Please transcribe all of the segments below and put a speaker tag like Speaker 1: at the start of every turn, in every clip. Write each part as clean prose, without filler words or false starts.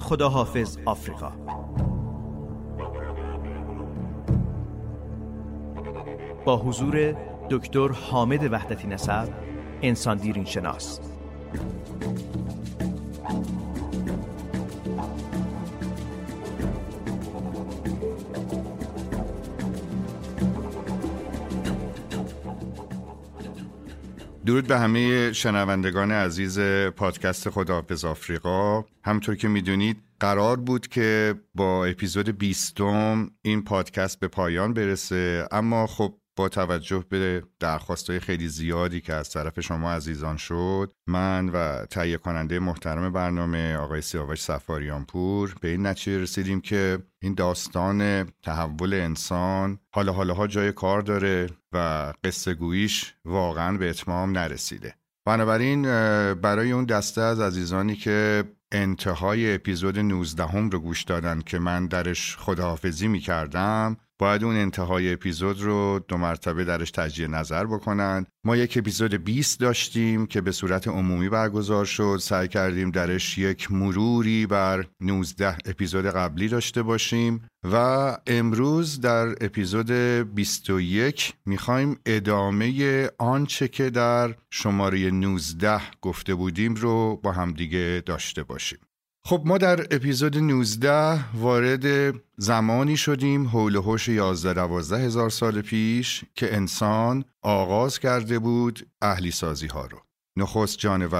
Speaker 1: خداحافظ آفریقا. با حضور دکتر حامد وحدتی نسب، انسان دیرین شناس.
Speaker 2: درود به همه شنوندگان عزیز پادکست خداحافظ آفریقا. همونطور که میدونید قرار بود که با اپیزود 20 این پادکست به پایان برسه، اما خب با توجه به درخواست‌های خیلی زیادی که از طرف شما عزیزان شد، من و تهیه کننده محترم برنامه آقای سیاوش سفاریانپور به این نتیجه رسیدیم که این داستان تحول انسان حالا جای کار داره و قصه گوییش واقعا به اتمام نرسیده. بنابراین برای اون دسته از عزیزانی که انتهای اپیزود 19 رو گوش دادن که من درش خداحافظی می‌کردم، باید اون انتهای اپیزود رو 2 مرتبه درش تجدید نظر بکنن. ما یک اپیزود 20 داشتیم که به صورت عمومی برگزار شد. سعی کردیم درش یک مروری بر 19 اپیزود قبلی داشته باشیم و امروز در اپیزود 21 میخوایم ادامه آنچه که در شماره 19 گفته بودیم رو با همدیگه داشته باشیم. خب ما در اپیزود 19 وارد زمانی شدیم حول و حوش 11-12 هزار سال پیش که انسان آغاز کرده بود اهلی سازی ها رو. نخست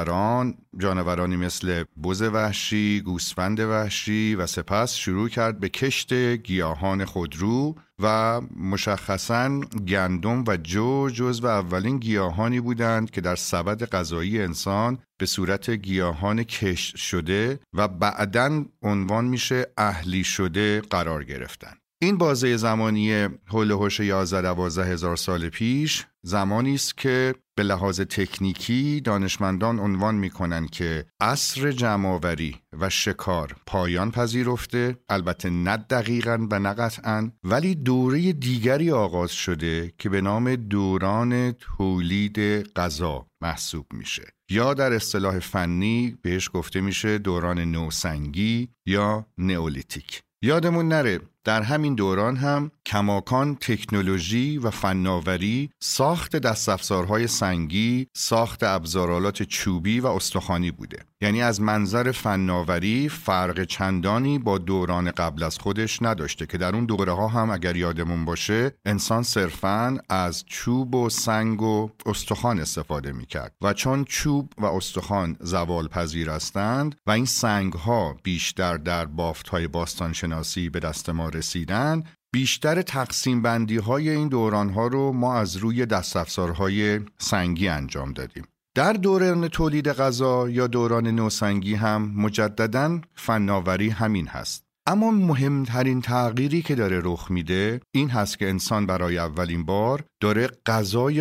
Speaker 2: جانورانی مثل بز وحشی، گوسفند وحشی و سپس شروع کرد به کشت گیاهان خودرو و مشخصاً گندم و جو جزو اولین گیاهانی بودند که در سبد غذایی انسان به صورت گیاهان کشت شده و بعداً عنوان میشه اهلی شده قرار گرفتن. این بازه زمانی حول و حوش 11-12 هزار سال پیش زمانی است که به لحاظ تکنیکی دانشمندان عنوان میکنن که عصر جمع‌آوری و شکار پایان پذیرفته، البته نه دقیقاً و نه قطعاً، ولی دوره دیگری آغاز شده که به نام دوران تولید غذا محسوب میشه، یا در اصطلاح فنی بهش گفته میشه دوران نوسنگی یا نئولیتیک. یادمون نره در همین دوران هم کماکان تکنولوژی و فناوری، ساخت دست‌افزارهای سنگی، ساخت ابزارالات چوبی و استخوانی بوده. یعنی از منظر فناوری فرق چندانی با دوران قبل از خودش نداشته که در اون دوره ها هم اگر یادمون باشه انسان صرفاً از چوب و سنگ و استخوان استفاده میکرد و چون چوب و استخوان زوال پذیر هستند و این سنگ ها بیشتر در بافت های باستان شناسی به دست ما رسیدن، بیشتر تقسیم بندی های این دوران ها رو ما از روی دست‌افزارهای سنگی انجام دادیم. در دوران تولید غذا یا دوران نوسنگی هم مجدداً فناوری همین هست. اما مهمترین تغییری که داره رخ میده این هست که انسان برای اولین بار داره غذای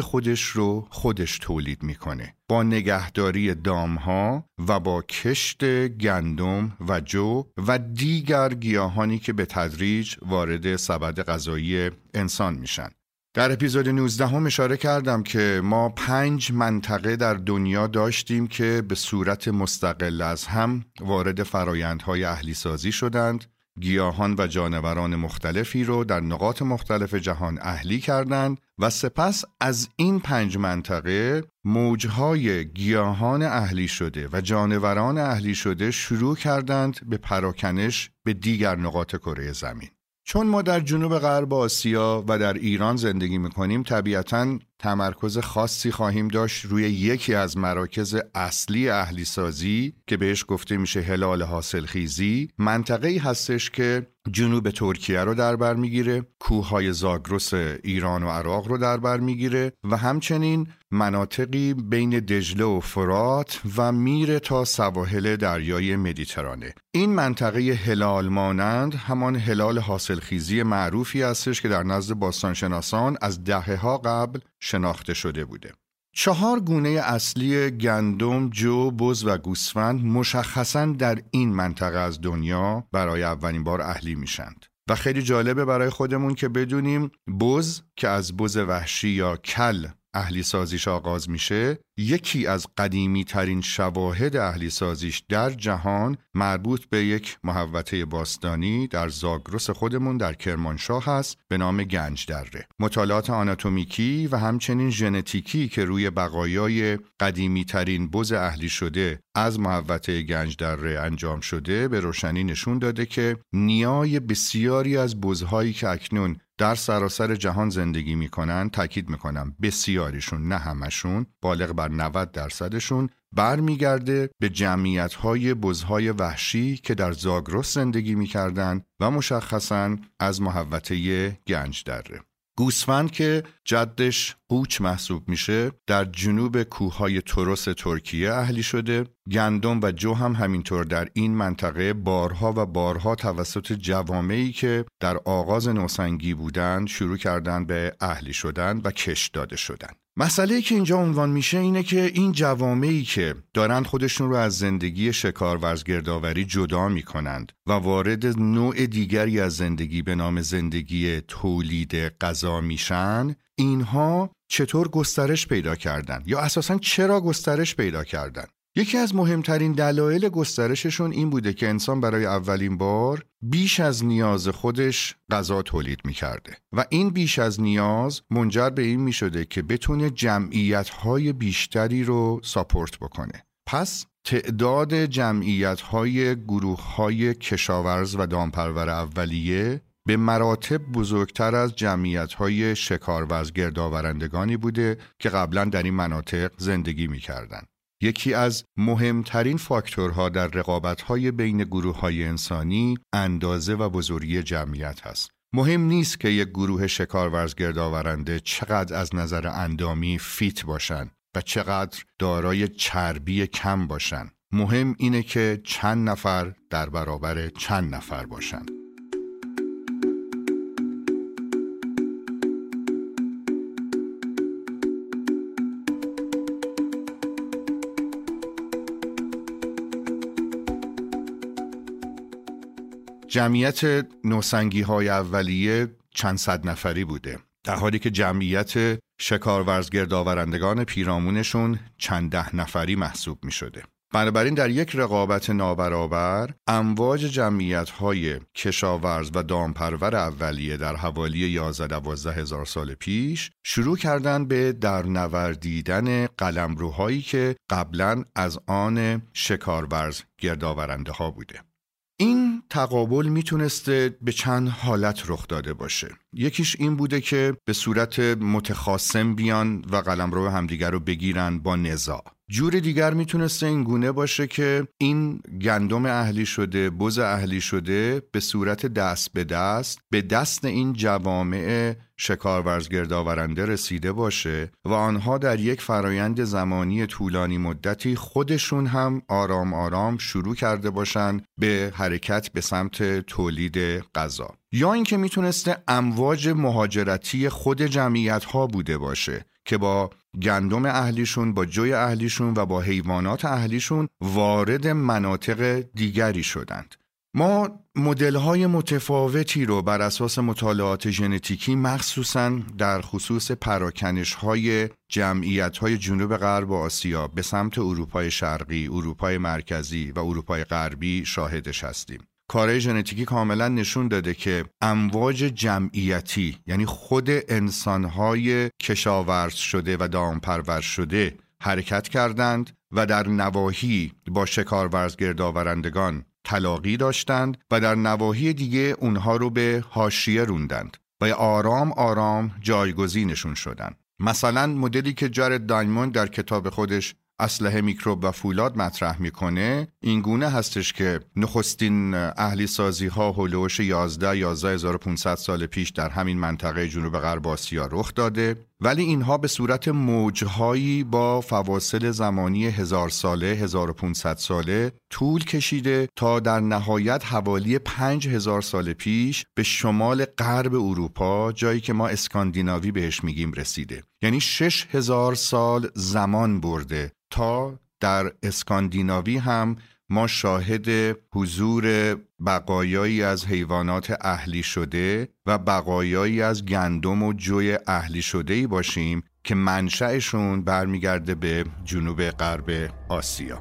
Speaker 2: خودش تولید میکنه، با نگهداری دامها و با کشت گندم و جو و دیگر گیاهانی که به تدریج وارد سبد غذایی انسان میشن. در اپیزود 19 اشاره کردم که ما 5 منطقه در دنیا داشتیم که به صورت مستقل از هم وارد فرایندهای اهلی سازی شدند. گیاهان و جانوران مختلفی رو در نقاط مختلف جهان اهلی کردند و سپس از این 5 منطقه موجهای گیاهان اهلی شده و جانوران اهلی شده شروع کردند به پراکنش به دیگر نقاط کره زمین. چون ما در جنوب غرب آسیا و در ایران زندگی میکنیم، طبیعتاً تمرکز خاصی خواهیم داشت روی یکی از مراکز اصلی اهلی سازی که بهش گفته میشه هلال حاصلخیزی. منطقه‌ای هستش که جنوب ترکیه رو در بر میگیره، کوههای زاگرس ایران و عراق رو در بر میگیره و همچنین مناطقی بین دجله و فرات و میره تا سواحل دریای مدیترانه. این منطقه هلال مانند همان هلال حاصلخیزی معروفی هستش که در نزد باستانشناسان از دهه‌ها قبل شناخته شده بوده. 4 گونه اصلی گندم، جو، بز و گوسفند مشخصاً در این منطقه از دنیا برای اولین بار اهلی میشند. و خیلی جالبه برای خودمون که بدونیم بز که از بز وحشی یا کل اهلی سازیش آغاز میشه، یکی از قدیمی ترین شواهد اهلی سازیش در جهان مربوط به یک محوطه باستانی در زاگرس خودمون در کرمانشاه هست به نام گنجدره. مطالعات آناتومیکی و همچنین ژنتیکی که روی بقایای قدیمی ترین بز اهلی شده از محوطه گنجدره انجام شده به روشنی نشون داده که نیای بسیاری از بزهایی که اکنون در سراسر جهان زندگی میکنن، تاکید میکنم بسیاریشون نه همشون، بالغ بر 90%شون برمیگرده به جمعیت‌های بزهای وحشی که در زاگرس زندگی میکردن و مشخصاً از محوطه گنجدره. گوسفند که جدش قوچ محسوب میشه در جنوب کوههای تروس ترکیه اهلی شده. گندم و جو هم همینطور در این منطقه بارها و بارها توسط جوامعی که در آغاز نوسنگی بودند شروع کردن به اهلی شدن و کش داده شدن. مسئله‌ای که اینجا عنوان میشه اینه که این جوامعی که دارن خودشون رو از زندگی شکار گردآوری جدا میکنند و وارد نوع دیگری از زندگی به نام زندگی تولید غذا میشن، اینها چطور گسترش پیدا کردن یا اساساً چرا گسترش پیدا کردن؟ یکی از مهمترین دلایل گسترششون این بوده که انسان برای اولین بار بیش از نیاز خودش غذا تولید می‌کرده و این بیش از نیاز منجر به این می‌شده که بتونه جمعیت‌های بیشتری رو ساپورت بکنه. پس تعداد جمعیت‌های گروه‌های کشاورز و دامپرور اولیه به مراتب بزرگتر از جمعیت‌های شکارورز گردآورندگانی بوده که قبلا در این مناطق زندگی می‌کردند. یکی از مهمترین فاکتورها در رقابت‌های بین گروه‌های انسانی اندازه و بزرگی جمعیت هست. مهم نیست که یک گروه شکارورز گردآورنده چقدر از نظر اندامی فیت باشن و چقدر دارای چربی کم باشن. مهم اینه که چند نفر در برابر چند نفر باشن. جمعیت نوسنگی‌های اولیه چند صد نفری بوده، در حالی که جمعیت شکارورز گردآورندگان پیرامونشون چند ده نفری محسوب می شده. بنابراین در یک رقابت نابرابر امواج جمعیت‌های کشاورز و دامپرور اولیه در حوالی 11-12 هزار سال پیش شروع کردن به درنوردیدن قلمروهایی که قبلاً از آن شکارورز گردآورنده ها بوده. این تقابل میتونسته به چند حالت رخ داده باشه. یکیش این بوده که به صورت متخاصم بیان و قلمرو همدیگر رو بگیرن با نزاع. جور دیگر میتونسته این گونه باشه که این گندم اهلی شده، بز اهلی شده به صورت دست به دست این جوامع شکارورز گردآورنده رسیده باشه و آنها در یک فرایند زمانی طولانی مدتی خودشون هم آرام آرام شروع کرده باشن به حرکت به سمت تولید غذا. یا اینکه میتونسته امواج مهاجرتی خود جمعیت ها بوده باشه که با گندم اهلیشون، با جوی اهلیشون و با حیوانات اهلیشون وارد مناطق دیگری شدند. ما مدل‌های متفاوتی رو بر اساس مطالعات ژنتیکی مخصوصاً در خصوص پراکنش‌های جمعیت‌های جنوب غرب آسیا به سمت اروپای شرقی، اروپای مرکزی و اروپای غربی شاهدش هستیم. کارهای ژنتیکی کاملا نشون داده که امواج جمعیتی، یعنی خود انسان‌های کشاورز شده و دامپرور شده حرکت کردند و در نواحی با شکارورز گردآورندگان تلاقی داشتند و در نواحی دیگه اونها رو به حاشیه روندند و آرام آرام جایگزینشون شدند. مثلا مدلی که جارد دایموند در کتاب خودش اسلحه میکروب و فولاد مطرح میکنه این گونه هستش که نخستین اهلی سازی ها هولوش 11,500 سال پیش در همین منطقه جنوب غرب آسیا رخ داده، ولی اینها به صورت موجهایی با فواصل زمانی 1000 ساله 1500 ساله طول کشیده تا در نهایت حوالی 5000 سال پیش به شمال غرب اروپا، جایی که ما اسکاندیناوی بهش میگیم، رسیده. یعنی 6000 سال زمان برده تا در اسکاندیناوی هم ما شاهد حضور بقایایی از حیوانات اهلی شده و بقایایی از گندم و جوی اهلی شده‌ای باشیم که منشأشون برمیگرده به جنوب غرب آسیا.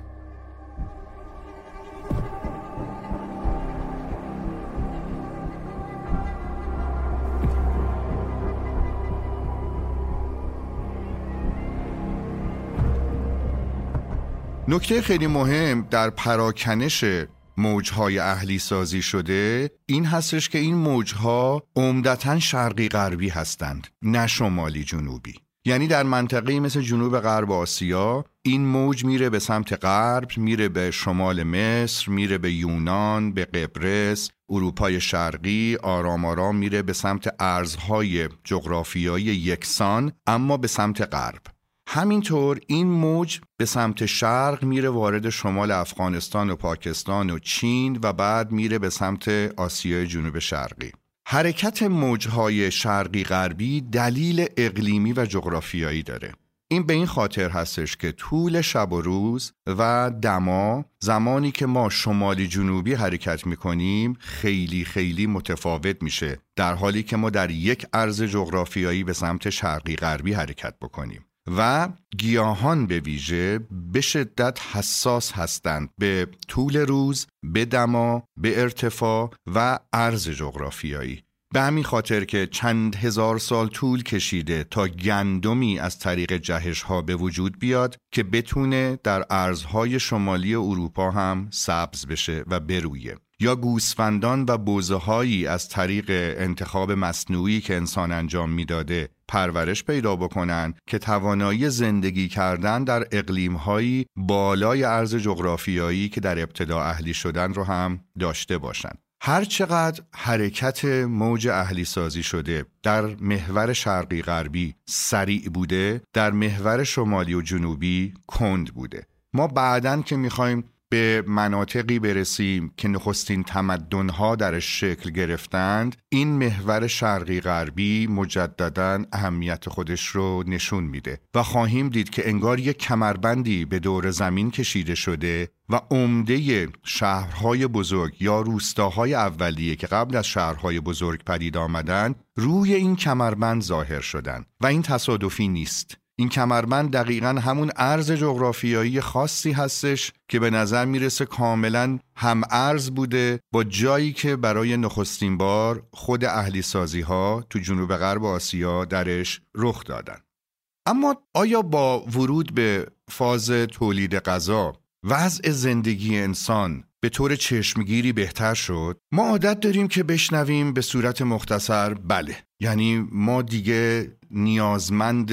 Speaker 2: نکته خیلی مهم در پراکنش موجهای اهلی سازی شده این هستش که این موجها عمدتاً شرقی غربی هستند، نه شمالی جنوبی. یعنی در منطقه مثل جنوب غرب آسیا این موج میره به سمت غرب، میره به شمال مصر، میره به یونان، به قبرس، اروپای شرقی، آرام آرام میره به سمت ارزهای جغرافیایی یکسان اما به سمت غرب. همینطور این موج به سمت شرق میره وارد شمال افغانستان و پاکستان و چین و بعد میره به سمت آسیای جنوب شرقی. حرکت موجهای شرقی غربی دلیل اقلیمی و جغرافیایی داره. این به این خاطر هستش که طول شب و روز و دما زمانی که ما شمالی جنوبی حرکت میکنیم خیلی خیلی متفاوت میشه، در حالی که ما در یک عرض جغرافیایی به سمت شرقی غربی حرکت بکنیم. و گیاهان به ویژه به شدت حساس هستند به طول روز، به دما، به ارتفاع و عرض جغرافیایی. به همین خاطر که چند هزار سال طول کشیده تا گندمی از طریق جهش‌ها به وجود بیاد که بتونه در ارزهای شمالی اروپا هم سبز بشه و برویه، یا گوسفندان و بزه‌هایی از طریق انتخاب مصنوعی که انسان انجام میداده پرورش پیدا بکنن که توانایی زندگی کردن در اقلیم‌هایی بالای عرض جغرافیایی که در ابتدا اهلی شدن رو هم داشته باشن. هر چقدر حرکت موج اهلی سازی شده در محور شرقی غربی سریع بوده، در محور شمالی و جنوبی کند بوده. ما بعداً که میخوایم به مناطقی برسیم که نخستین تمدن‌ها درش شکل گرفتند، این محور شرقی غربی مجدداً اهمیت خودش رو نشون میده و خواهیم دید که انگار یک کمربندی به دور زمین کشیده شده و عمده شهرهای بزرگ یا روستاهای اولیه که قبل از شهرهای بزرگ پدید آمدن روی این کمربند ظاهر شدن و این تصادفی نیست. این کمربند دقیقاً همون عرض جغرافیایی خاصی هستش که به نظر میرسه کاملاً هم ارز بوده با جایی که برای نخستین بار خود اهلی سازی ها تو جنوب غرب آسیا درش رخ دادن. اما آیا با ورود به فاز تولید غذا وضع زندگی انسان به طور چشمگیری بهتر شد؟ ما عادت داریم که بشنویم به صورت مختصر بله، یعنی ما دیگه نیازمند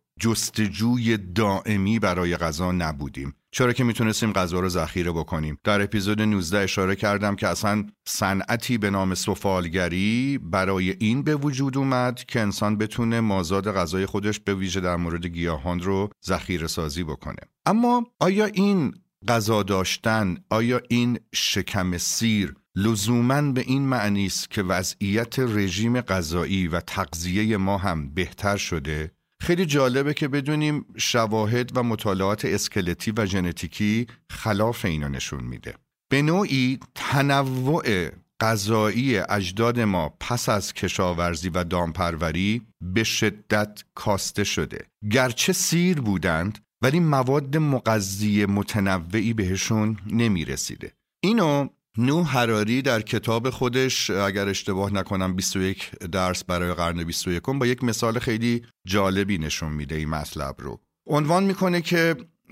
Speaker 2: جستجوی دائمی برای غذا نبودیم، چرا که میتونستیم غذا رو ذخیره بکنیم. در اپیزود 19 اشاره کردم که اصلا صنعتی به نام سفالگری برای این به وجود اومد که انسان بتونه مازاد غذای خودش به ویژه در مورد گیاهان رو ذخیره سازی بکنه. اما آیا این غذا داشتن، آیا این شکم سیر لزوماً به این معنی است که وضعیت رژیم غذایی و تغذیه ما هم بهتر شده؟ خیلی جالبه که بدونیم شواهد و مطالعات اسکلتی و ژنتیکی خلاف اینا نشون میده. به نوعی تنوع غذایی اجداد ما پس از کشاورزی و دامپروری به شدت کاسته شده. گرچه سیر بودند ولی مواد مغذی متنوعی بهشون نمیرسیده. اینو نوح حراری در کتاب خودش، اگر اشتباه نکنم 21 درس برای قرن 21، با یک مثال خیلی جالبی نشون میده این مطلب رو. عنوان میکنه که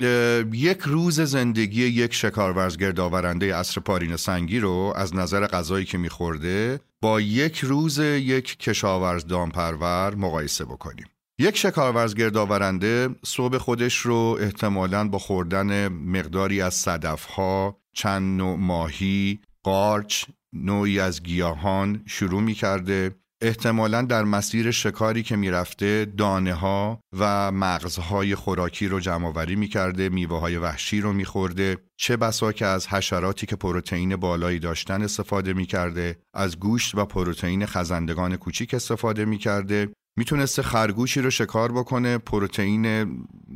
Speaker 2: یک روز زندگی یک شکارورز گردآورنده عصر پارین سنگی رو از نظر غذایی که میخورده با یک روز یک کشاورز دامپرور مقایسه بکنیم. یک شکارورز گردآورنده صبح خودش رو احتمالاً با خوردن مقداری از صدف‌ها، چند نوع ماهی، قارچ، نوعی از گیاهان شروع می کرده. احتمالاً در مسیر شکاری که می رفته دانه ها و مغزهای خوراکی رو جمع آوری می کرده، میوه های وحشی رو می خورده، چه بسا که از حشراتی که پروتئین بالایی داشتن استفاده می کرده، از گوشت و پروتئین خزندگان کوچیک استفاده می کرده میتونسته خرگوشی رو شکار بکنه، پروتئین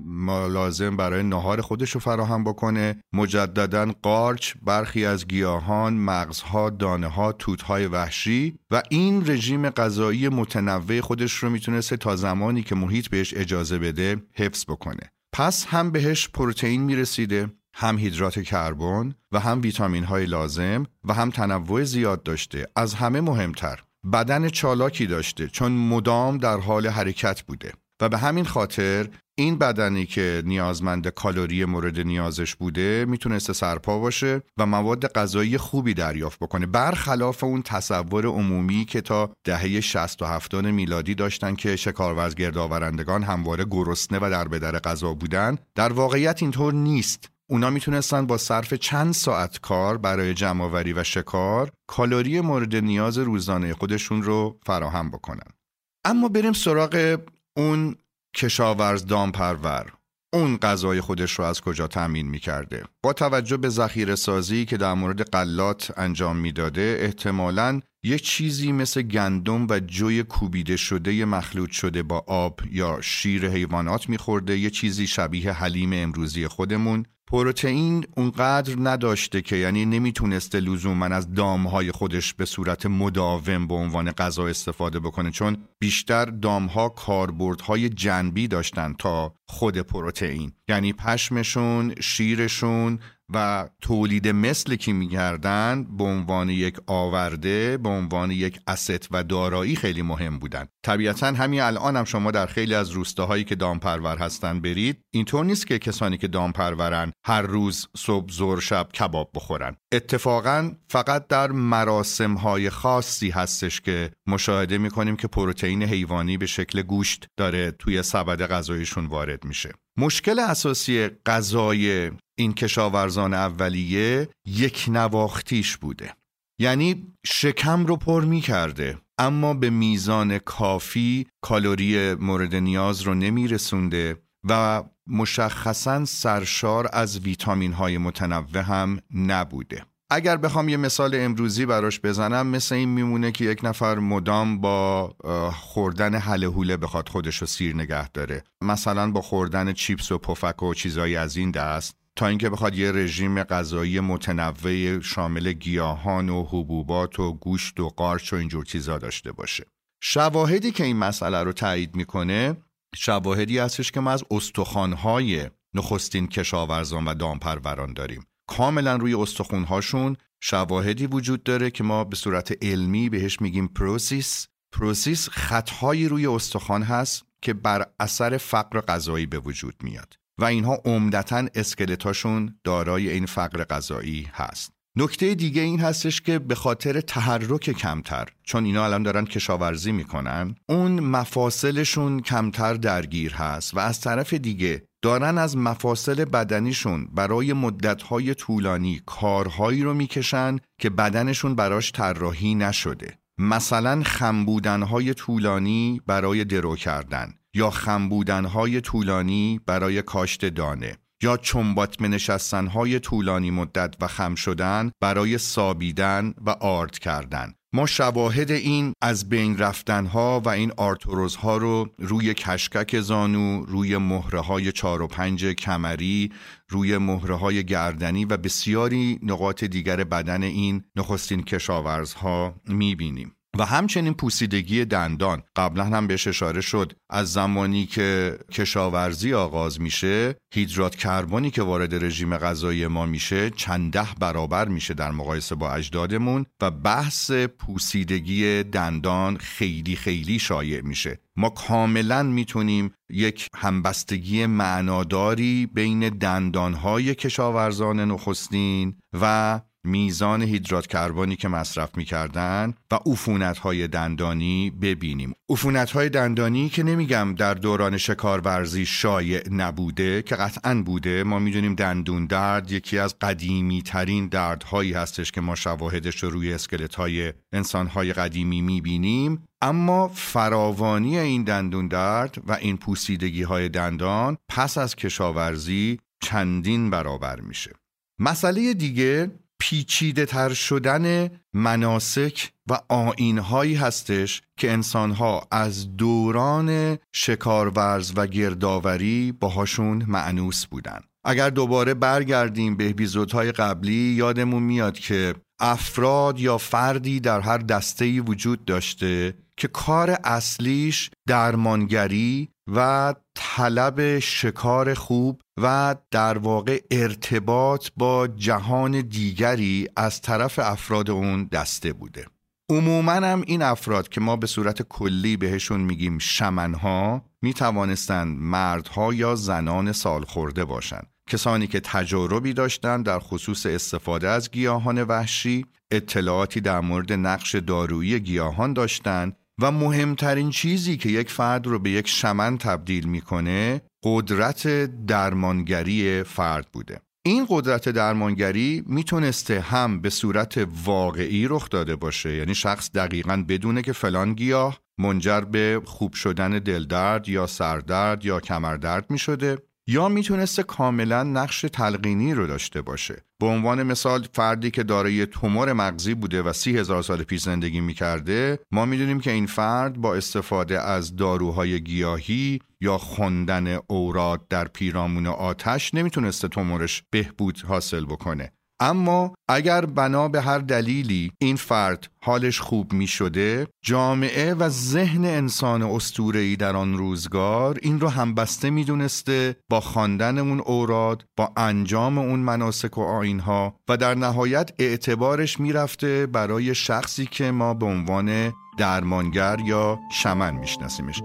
Speaker 2: لازم برای ناهار خودش رو فراهم بکنه، مجدداً قارچ، برخی از گیاهان، مغزها، دانه‌ها، توت‌های وحشی، و این رژیم غذایی متنوع خودش رو میتونسته تا زمانی که محیط بهش اجازه بده حفظ بکنه. پس هم بهش پروتئین میرسیده، هم هیدرات کربن و هم ویتامین‌های لازم و هم تنوع زیاد داشته. از همه مهمتر بدن چالاکی داشته، چون مدام در حال حرکت بوده و به همین خاطر این بدنی که نیازمند کالری مورد نیازش بوده میتونسته سرپا باشه و مواد غذایی خوبی دریافت بکنه، برخلاف اون تصور عمومی که تا دهه 60 و 70 میلادی داشتن که شکارورز گردآورندگان همواره گرسنه و در بدر غذا بودن. در واقعیت اینطور نیست. اونا میتونستن با صرف چند ساعت کار برای جمع‌آوری و شکار کالری مورد نیاز روزانه خودشون رو فراهم بکنن. اما بریم سراغ اون کشاورز دامپرور. اون غذای خودش رو از کجا تامین میکرده؟ با توجه به ذخیره سازی که در مورد غلات انجام میداده، احتمالاً یه چیزی مثل گندم و جوی کوبیده شده مخلوط شده با آب یا شیر حیوانات میخورده، یه چیزی شبیه حلیم امروزی خودمون. پروتئین اونقدر نداشته که یعنی نمیتونسته لزوماً از دامهای خودش به صورت مداوم به عنوان غذا استفاده بکنه، چون بیشتر دامها کاربردهای جنبی داشتن تا خود پروتئین، یعنی پشمشون، شیرشون و تولید مثل که می‌کردن به عنوان یک آورده، به عنوان یک asset و دارایی خیلی مهم بودن. طبیعتاً همین الان هم شما در خیلی از روستاهایی که دامپرور هستن برید، اینطور نیست که کسانی که دامپرورن هر روز صبح ظهر شب کباب بخورن. اتفاقاً فقط در مراسم‌های خاصی هستش که مشاهده می‌کنیم که پروتئین حیوانی به شکل گوشت داره توی سبد غذاییشون وارد میشه. مشکل اساسی غذای این کشاورزان اولیه یک نواختیش بوده، یعنی شکم رو پر می کرده اما به میزان کافی کالری مورد نیاز رو نمی رسونده و مشخصاً سرشار از ویتامین های متنوع هم نبوده. اگر بخوام یه مثال امروزی براش بزنم، مثل این میمونه که یک نفر مدام با خوردن هله هوله بخواد خودش رو سیر نگه داره، مثلا با خوردن چیپس و پفک و چیزایی از این دست، تا اینکه بخواد یه رژیم غذایی متنوع شامل گیاهان و حبوبات و گوشت و قارچ و اینجور چیزا داشته باشه. شواهدی که این مسئله رو تایید میکنه شواهدی هستش که ما از استخوان‌های نخستین کشاورزان و دامپروران داریم. کاملا روی استخوان‌هاشون شواهدی وجود داره که ما به صورت علمی بهش میگیم پروسیس. خطهایی روی استخوان هست که بر اثر فقر غذایی به وجود میاد و اینها عمدتاً اسکلتاشون دارای این فقر غذایی هست. نکته دیگه این هستش که به خاطر تحرک کمتر، چون اینا الان دارن کشاورزی میکنن، اون مفاصلشون کمتر درگیر هست و از طرف دیگه دارن از مفاصل بدنیشون برای مدتهای طولانی کارهایی رو میکشن که بدنشون براش طراحی نشده. مثلا خم بودنهای طولانی برای درو کردن یا خم بودنهای طولانی برای کاشت دانه یا چنباتمه نشستنهای طولانی مدت و خم شدن برای سابیدن و آرد کردن. ما شواهد این از بین رفتنها و این آرتروزها رو روی کشکک زانو، روی مهره‌های 4 و 5 کمری، روی مهره‌های گردنی و بسیاری نقاط دیگر بدن این نخستین کشاورزها می‌بینیم. و همچنین پوسیدگی دندان، قبلا هم بهش اشاره شد، از زمانی که کشاورزی آغاز میشه هیدرات کربنی که وارد رژیم غذایی ما میشه چند ده برابر میشه در مقایسه با اجدادمون و بحث پوسیدگی دندان خیلی خیلی شایع میشه. ما کاملا میتونیم یک همبستگی معناداری بین دندانهای کشاورزان نخستین و میزان هیدرات کربنی که مصرف می‌کردن و عفونت‌های دندانی ببینیم. عفونت‌های دندانی که نمیگم در دوران شکارورزی شایع نبوده، که قطعاً بوده. ما می‌دونیم دندون درد یکی از قدیمی‌ترین دردهایی هستش که ما شواهدش رو روی اسکلت‌های انسان‌های قدیمی می‌بینیم، اما فراوانی این دندون درد و این پوسیدگی‌های دندان پس از کشاورزی چندین برابر میشه. مسئله دیگه پیچیده تر شدن مناسک و آیین‌هایی هستش که انسان‌ها از دوران شکارورز و گردآوری باهاشون مأنوس بودن. اگر دوباره برگردیم به اپیزودهای قبلی، یادمون میاد که افراد یا فردی در هر دسته‌ای وجود داشته که کار اصلیش درمانگری و طلب شکار خوب و در واقع ارتباط با جهان دیگری از طرف افراد اون دسته بوده. عموماً هم این افراد که ما به صورت کلی بهشون میگیم شمنها، میتوانستند مردها یا زنان سالخورده باشند، کسانی که تجاربی داشتند در خصوص استفاده از گیاهان وحشی، اطلاعاتی در مورد نقش دارویی گیاهان داشتند و مهمترین چیزی که یک فرد رو به یک شمن تبدیل میکنه قدرت درمانگری فرد بوده. این قدرت درمانگری میتونسته هم به صورت واقعی رخ داده باشه، یعنی شخص دقیقاً بدونه که فلان گیاه منجر به خوب شدن دلدرد یا سردرد یا کمردرد میشده، یا میتونسته کاملا نقش تلقینی رو داشته باشه. به عنوان مثال فردی که دارای تومور مغزی بوده و 30,000 سال پیش زندگی میکرده، ما میدونیم که این فرد با استفاده از داروهای گیاهی یا خوندن اوراد در پیرامون آتش نمیتونسته تومورش بهبود حاصل بکنه. اما اگر بنا به هر دلیلی این فرد حالش خوب می شده، جامعه و ذهن انسان اسطوره‌ای در آن روزگار این رو همبسته می دونسته با خواندن اون اوراد، با انجام اون مناسک و آیین‌ها، و در نهایت اعتبارش می رفته برای شخصی که ما به عنوان درمانگر یا شمن می شناسیمش.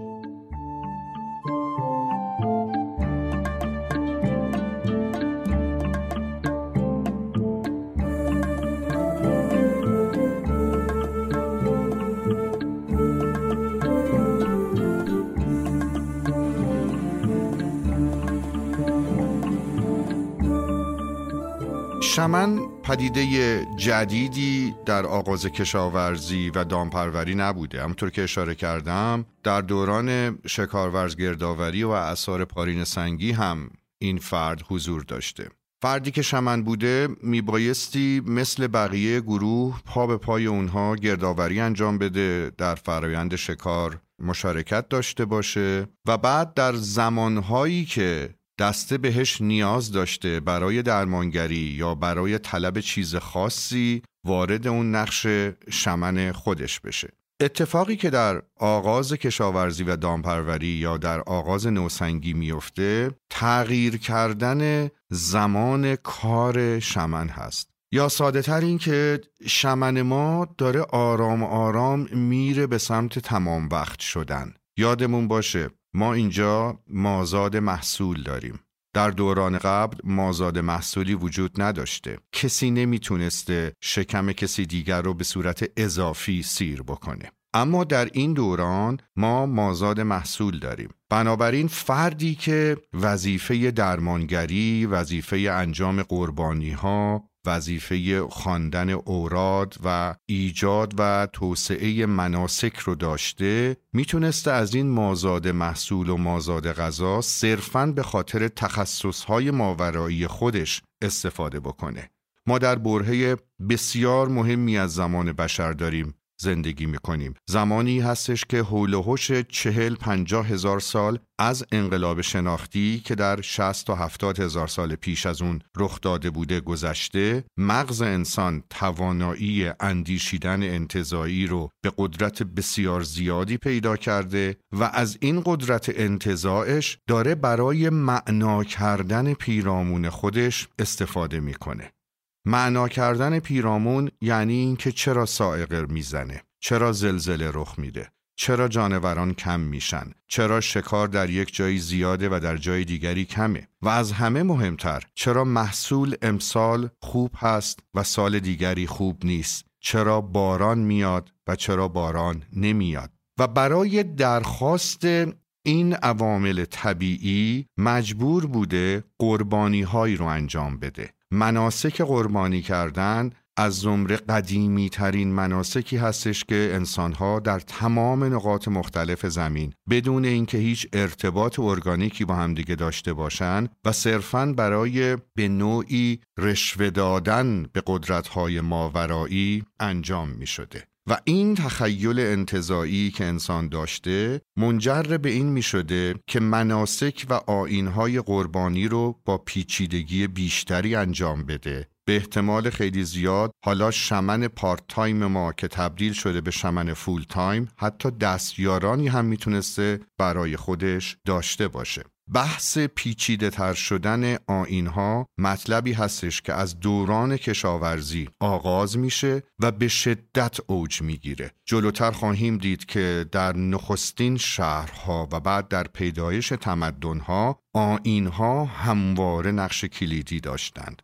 Speaker 2: شمن پدیده جدیدی در آغاز کشاورزی و دامپروری نبوده. همونطور که اشاره کردم در دوران شکارورز گردآوری و آثار پارین سنگی هم این فرد حضور داشته. فردی که شمن بوده میبایستی مثل بقیه گروه پا به پای اونها گردآوری انجام بده، در فرایند شکار مشارکت داشته باشه و بعد در زمانهایی که دسته بهش نیاز داشته برای درمانگری یا برای طلب چیز خاصی وارد اون نقش شمن خودش بشه. اتفاقی که در آغاز کشاورزی و دامپروری یا در آغاز نوسنگی میفته، تغییر کردن زمان کار شمن هست. یا ساده تر این که شمن ما داره آرام آرام میره به سمت تمام وقت شدن. یادمون باشه ما اینجا مازاد محصول داریم. در دوران قبل مازاد محصولی وجود نداشته. کسی نمیتونسته شکم کسی دیگر رو به صورت اضافی سیر بکنه. اما در این دوران ما مازاد محصول داریم. بنابراین فردی که وظیفه درمانگری، وظیفه انجام قربانی‌ها، وظیفه خواندن اوراد و ایجاد و توسعه مناسک رو داشته، میتونسته از این مازاد محصول و مازاد غذا صرفاً به خاطر تخصصهای ماورایی خودش استفاده بکنه. ما در برهه بسیار مهمی از زمان بشر داریم زندگی میکنیم. زمانی هستش که حول و حوش 40-50 هزار سال از انقلاب شناختی که در 60 تا 70 هزار سال پیش از اون رخ داده بوده گذشته. مغز انسان توانایی اندیشیدن انتزاعی رو به قدرت بسیار زیادی پیدا کرده و از این قدرت انتزاعش داره برای معنا کردن پیرامون خودش استفاده میکنه. معنا کردن پیرامون یعنی این که چرا صاعقه میزنه، چرا زلزله رخ میده، چرا جانوران کم میشن، چرا شکار در یک جایی زیاده و در جای دیگری کمه، و از همه مهمتر چرا محصول امسال خوب هست و سال دیگری خوب نیست، چرا باران میاد و چرا باران نمیاد. و برای درخواست این عوامل طبیعی مجبور بوده قربانی هایی رو انجام بده. مناسک قربانی کردن از زمره قدیمی ترین مناسکی هستش که انسان‌ها در تمام نقاط مختلف زمین بدون اینکه هیچ ارتباط ارگانیکی با همدیگه داشته باشن و صرفاً برای به نوعی رشوه دادن به قدرت‌های ماورایی انجام می‌شده. و این تخیل انتزاعی که انسان داشته منجر به این می شده که مناسک و آیین‌های قربانی رو با پیچیدگی بیشتری انجام بده. به احتمال خیلی زیاد حالا شمن پارت تایم ما که تبدیل شده به شمن فول تایم حتی دستیارانی هم میتونسته برای خودش داشته باشه. بحث پیچیده تر شدن آیین‌ها مطلبی هستش که از دوران کشاورزی آغاز میشه و به شدت اوج میگیره. جلوتر خواهیم دید که در نخستین شهرها و بعد در پیدایش تمدن‌ها آیین‌ها همواره نقش کلیدی داشتند.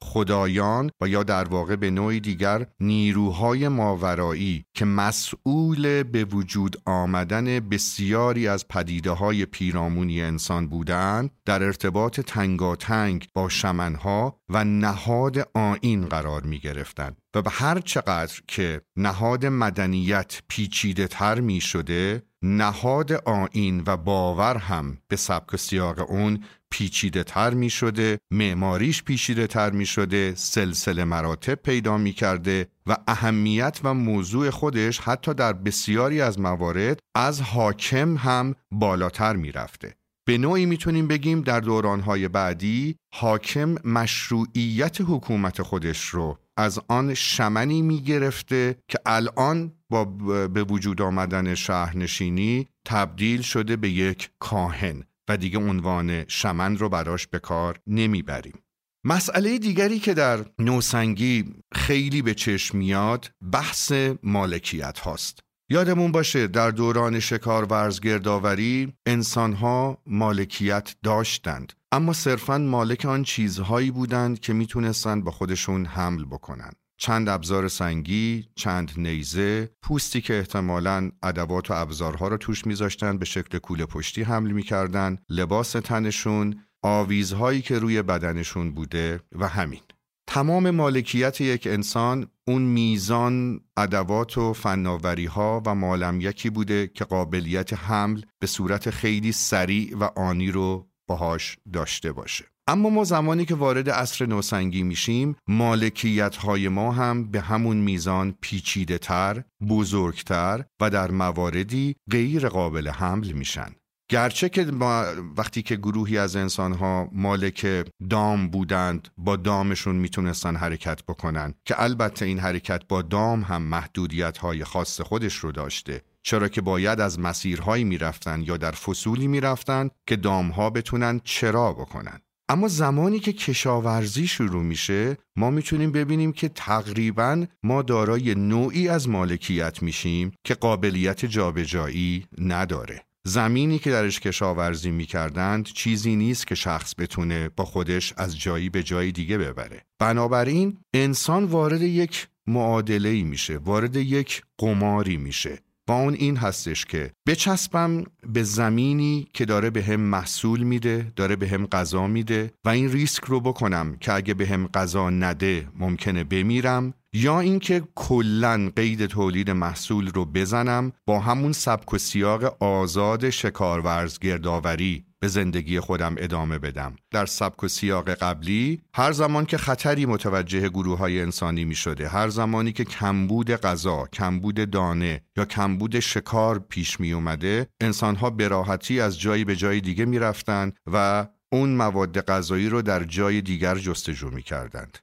Speaker 2: خدایان و یا در واقع به نوعی دیگر نیروهای ماورایی که مسئول به وجود آمدن بسیاری از پدیده‌های پیرامونی انسان بودند در ارتباط تنگاتنگ با شمنها و نهاد آیین قرار می گرفتند و به هر چقدر که نهاد مدنیت پیچیده تر می شده نهاد آیین و باور هم به سبک و سیاق اون پیچیده تر می شده، معماریش پیچیده تر می شده، سلسله مراتب پیدا می کرده و اهمیت و موضوع خودش حتی در بسیاری از موارد از حاکم هم بالاتر می رفته. به نوعی میتونیم بگیم در دورانهای بعدی حاکم مشروعیت حکومت خودش رو از آن شمنی میگرفته که الان با به وجود آمدن شهرنشینی تبدیل شده به یک کاهن و دیگه عنوان شمن رو براش به کار نمیبریم. مسئله دیگری که در نوسنگی خیلی به چشم میاد بحث مالکیت هاست. یادمون باشه در دوران شکارورز گردآوری انسان‌ها مالکیت داشتند، اما صرفاً مالک آن چیزهایی بودند که میتونستند با خودشون حمل بکنن. چند ابزار سنگی، چند نیزه، پوستی که احتمالاً ادوات و ابزارها رو توش میذاشتن به شکل کوله پشتی حمل میکردن، لباس تنشون، آویزهایی که روی بدنشون بوده و همین. تمام مالکیت یک انسان اون میزان ادوات و فناوری‌ها و مال‌یکی بوده که قابلیت حمل به صورت خیلی سریع و آنی رو باهاش داشته باشه. اما ما زمانی که وارد عصر نوسنگی میشیم مالکیت‌های ما هم به همون میزان پیچیده‌تر، بزرگتر و در مواردی غیر قابل حمل میشن. گرچه که وقتی که گروهی از انسان‌ها مالک دام بودند با دامشون میتونستن حرکت بکنن که البته این حرکت با دام هم محدودیت‌های خاص خودش رو داشته، چرا که باید از مسیرهایی میرفتن یا در فصولی میرفتن که دامها بتونن چرا بکنن. اما زمانی که کشاورزی شروع میشه ما میتونیم ببینیم که تقریباً ما دارای نوعی از مالکیت میشیم که قابلیت جابجایی نداره. زمینی که درش کشاورزی میکردند چیزی نیست که شخص بتونه با خودش از جایی به جای دیگه ببره. بنابراین انسان وارد یک معادله‌ای میشه، وارد یک قماری میشه. با اون این هستش که بچسبم به زمینی که داره به هم محصول میده، داره به هم غذا میده و این ریسک رو بکنم که اگه به هم غذا نده ممکنه بمیرم، یا اینکه کلاً قید تولید محصول رو بزنم با همون سبک و سیاق آزاد شکارورز گردآوری به زندگی خودم ادامه بدم. در سبک و سیاق قبلی هر زمان که خطری متوجه گروه‌های انسانی می شده، هر زمانی که کمبود غذا، کمبود دانه یا کمبود شکار پیش می اومده، انسان‌ها به راحتی از جایی به جای دیگه می رفتن و اون مواد غذایی رو در جای دیگر جستجو می کردند.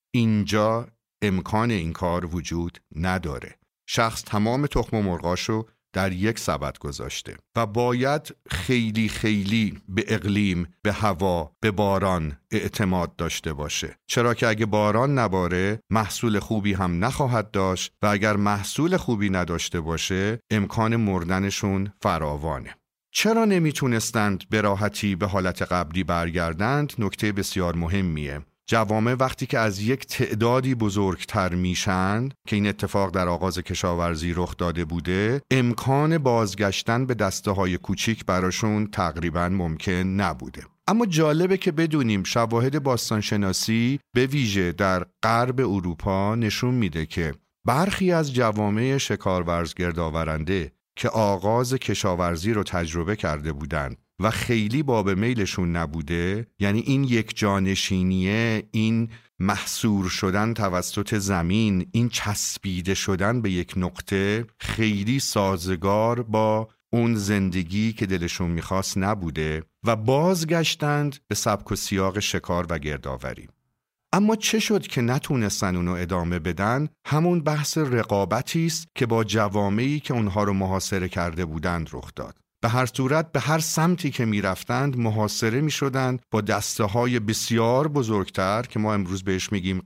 Speaker 2: اینجا امکان این کار وجود نداره. شخص تمام تخم مرغاشو در یک سبد گذاشته و باید خیلی خیلی به اقلیم، به هوا، به باران اعتماد داشته باشه، چرا که اگه باران نباره محصول خوبی هم نخواهد داشت و اگر محصول خوبی نداشته باشه امکان مردنشون فراوانه. چرا نمیتونستند به راحتی به حالت قبلی برگردند؟ نکته بسیار مهمیه. جوامع وقتی که از یک تعدادی بزرگتر میشن که این اتفاق در آغاز کشاورزی رخ داده بوده، امکان بازگشتن به دسته‌های کوچیک براشون تقریباً ممکن نبوده. اما جالبه که بدونیم شواهد باستانشناسی به ویژه در غرب اروپا نشون میده که برخی از جوامع شکارورز گردآورنده که آغاز کشاورزی رو تجربه کرده بودند و خیلی باب میلشون نبوده، یعنی این یک جانشینیه، این محصور شدن توسط زمین، این چسبیده شدن به یک نقطه خیلی سازگار با اون زندگی که دلشون میخواست نبوده و بازگشتند به سبک و سیاق شکار و گردآوری. اما چه شد که نتونستن اونو ادامه بدن؟ همون بحث رقابتی است که با جوامعی که اونها رو محاصره کرده بودند رخ داد. به هر صورت به هر سمتی که میرفتند محاصره میشدند با دسته های بسیار بزرگتر که ما امروز بهش میگیم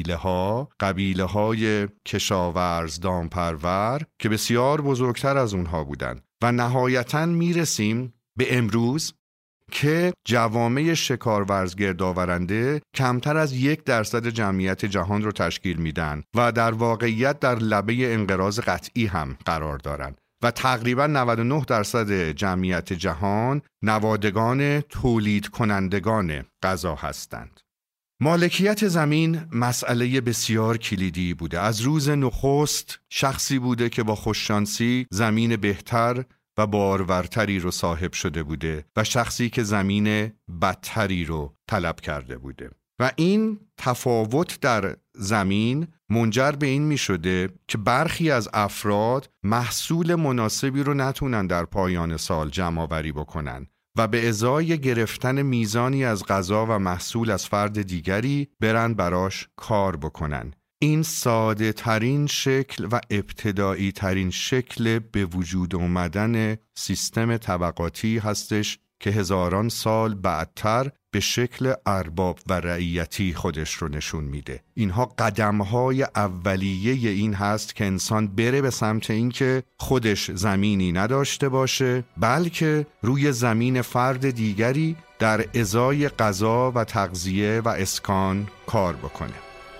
Speaker 2: قبیله های کشاورز دامپرور که بسیار بزرگتر از اونها بودند و نهایتاً میرسیم به امروز که جوامع شکارورز گردآورنده کمتر از 1% جمعیت جهان رو تشکیل میدن و در واقعیت در لبه انقراض قطعی هم قرار دارن و تقریبا 99% جمعیت جهان نوادگان تولید کنندگان غذا هستند. مالکیت زمین مسئله بسیار کلیدی بوده. از روز نخست شخصی بوده که با خوششانسی زمین بهتر و بارورتری رو صاحب شده بوده و شخصی که زمین بدتری رو طلب کرده بوده و این تفاوت در زمین منجر به این می شده که برخی از افراد محصول مناسبی رو نتونن در پایان سال جمع آوری بکنن و به ازای گرفتن میزانی از غذا و محصول از فرد دیگری برن براش کار بکنن. این ساده ترین شکل و ابتدایی ترین شکل به وجود اومدن سیستم طبقاتی هستش که هزاران سال بعدتر به شکل ارباب و رعیتی خودش رو نشون میده. اینها قدم‌های اولیه این هست که انسان بره به سمت این که خودش زمینی نداشته باشه، بلکه روی زمین فرد دیگری در ازای غذا و تغذیه و اسکان کار بکنه.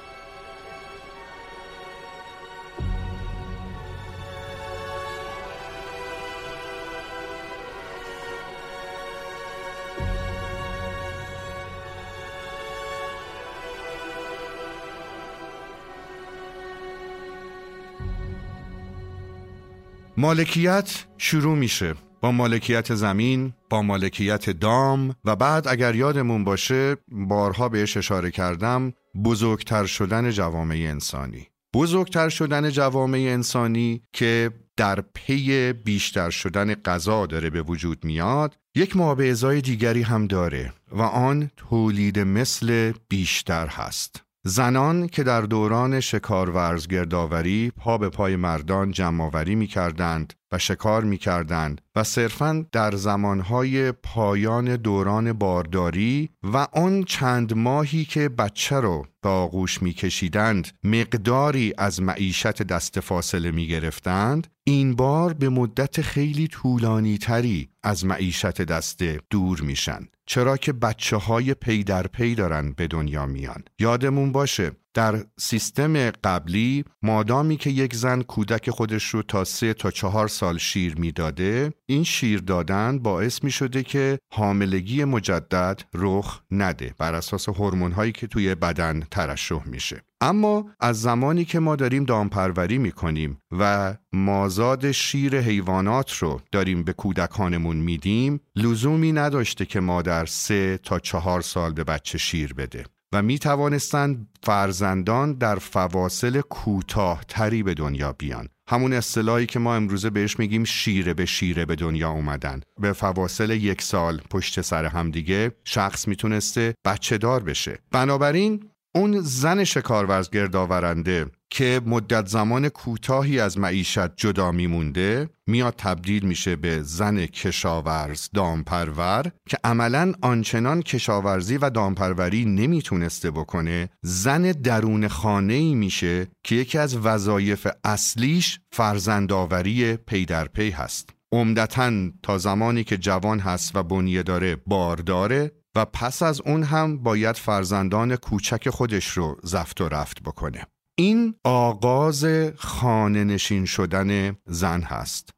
Speaker 2: مالکیت شروع میشه با مالکیت زمین، با مالکیت دام و بعد اگر یادمون باشه بارها بهش اشاره کردم بزرگتر شدن جوامع انسانی. بزرگتر شدن جوامع انسانی که در پی بیشتر شدن غذا داره به وجود میاد، یک مابعضای دیگری هم داره و آن تولید مثل بیشتر هست. زنان که در دوران شکارورز گردآوری پا به پای مردان جمع‌آوری می‌کردند و شکار می‌کردند و صرفاً در زمانهای پایان دوران بارداری و آن چند ماهی که بچه رو به آغوش می‌کشیدند مقداری از معیشت دست فاصله می‌گرفتند، این بار به مدت خیلی طولانی تری از معیشت دسته دور میشن، چرا که بچه‌های پی در پی دارن به دنیا میان. یادمون باشه در سیستم قبلی مادامی که یک زن کودک خودش رو تا 3 تا 4 سال شیر میداده، این شیر دادن باعث میشده که حاملگی مجدد رخ نده بر اساس هورمون‌هایی که توی بدن ترشح میشه. اما از زمانی که ما داریم دامپروری میکنیم و مازاد شیر حیوانات رو داریم به کودکانمون میدیم، لزومی نداشته که مادر 3 تا 4 سال به بچه شیر بده و می توانستند فرزندان در فواصل کوتاه‌تری به دنیا بیان. همون اصطلاحی که ما امروزه بهش میگیم شیره به شیره به دنیا اومدن. به فواصل 1 سال پشت سر هم دیگه شخص میتونسته بچه دار بشه. بنابراین اون زن شکارورز گردآورنده که مدت زمان کوتاهی از معیشت جدا میمونده میاد تبدیل میشه به زن کشاورز دامپرور که عملاً آنچنان کشاورزی و دامپروری نمیتونسته بکنه، زن درون خانه‌ای میشه که یکی از وظایف اصلیش فرزندآوری پی در پی هست. عمدتاً تا زمانی که جوان هست و بنیه داره بارداره و پس از اون هم باید فرزندان کوچک خودش رو زفت و رفت بکنه. این آغاز خانه نشین شدن زن هست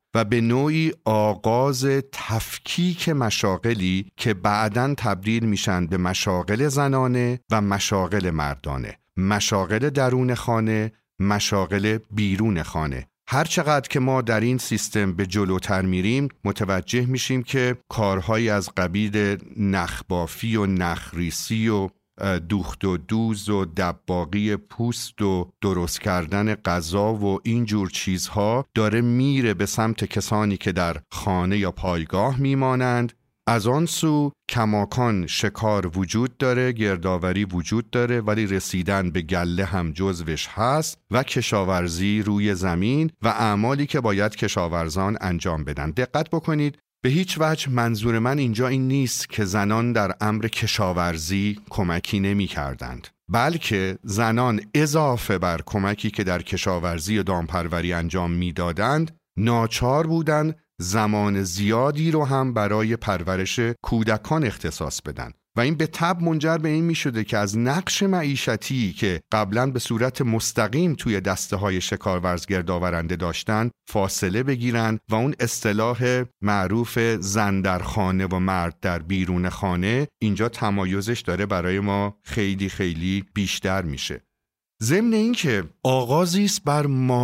Speaker 2: و به نوعی آغاز تفکیک مشاغلی که بعداً تبدیل میشن به مشاغل زنانه و مشاغل مردانه، مشاغل درون خانه، مشاغل بیرون خانه. هر چقدر که ما در این سیستم به جلوتر میریم متوجه میشیم که کارهایی از قبیل نخبافی و نخریسی و دوخت و دوز و دباغی پوست و درست کردن غذا و اینجور چیزها داره میره به سمت کسانی که در خانه یا پایگاه میمانند. از آن سو کماکان شکار وجود داره، گردآوری وجود داره، ولی رسیدن به گله هم جزوش هست و کشاورزی روی زمین و اعمالی که باید کشاورزان انجام بدن. دقت بکنید، به هیچ وجه منظور من اینجا این نیست که زنان در امر کشاورزی کمکی نمی کردند، بلکه زنان اضافه بر کمکی که در کشاورزی و دامپروری انجام می دادند ناچار بودند زمان زیادی رو هم برای پرورش کودکان اختصاص بدن و این به تبع منجر به این می شده که از نقش معیشتی که قبلا به صورت مستقیم توی دسته های شکارورز گردآورنده داشتن فاصله بگیرن و اون اصطلاح معروف زن در خانه و مرد در بیرون خانه اینجا تمایزش داره برای ما خیلی خیلی بیشتر میشه. ضمن این که آغازی است بر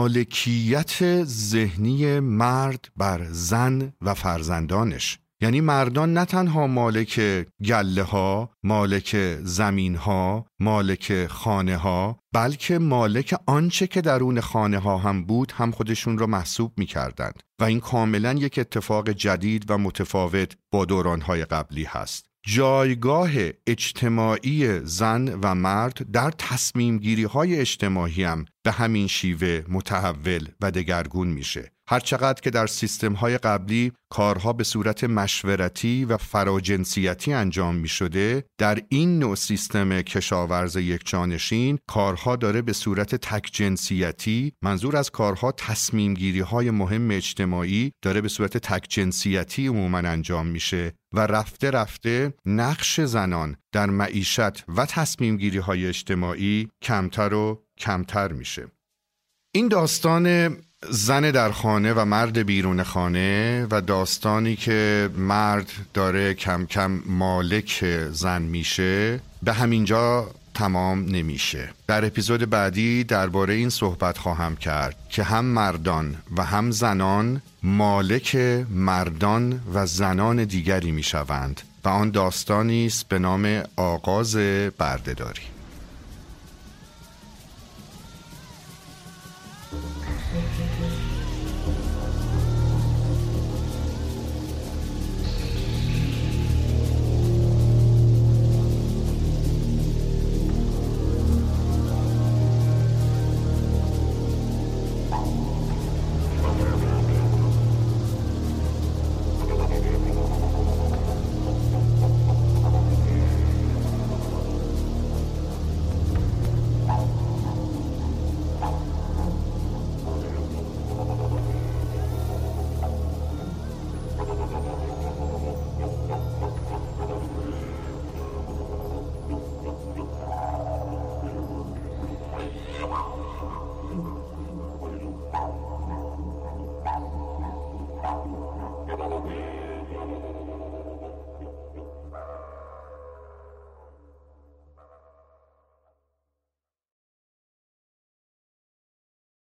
Speaker 2: مالکیت ذهنی مرد بر زن و فرزندانش. یعنی مردان نه تنها مالک گله ها، مالک زمین ها، مالک خانه ها، بلکه مالک آنچه که درون خانه ها هم بود هم خودشون رو محسوب می کردند و این کاملا یک اتفاق جدید و متفاوت با دورانهای قبلی هست. جایگاه اجتماعی زن و مرد در تصمیم گیری های اجتماعی هم به همین شیوه متحول و دگرگون میشه. هرچقدر که در سیستم های قبلی کارها به صورت مشورتی و فراجنسیتی انجام می شده، در این نوع سیستم کشاورز یکجانشین کارها داره به صورت تک جنسیتی، منظور از کارها تصمیم گیری های مهم اجتماعی داره به صورت تک جنسیتی عموماً انجام میشه و رفته رفته نقش زنان در معیشت و تصمیم گیری های اجتماعی کمتر و کمتر میشه. این داستان زن در خانه و مرد بیرون خانه و داستانی که مرد داره کم کم مالک زن میشه به همینجا تمام نمیشه. در اپیزود بعدی درباره این صحبت خواهم کرد که هم مردان و هم زنان مالک مردان و زنان دیگری میشوند و آن داستانی است به نام آغاز بردهداری.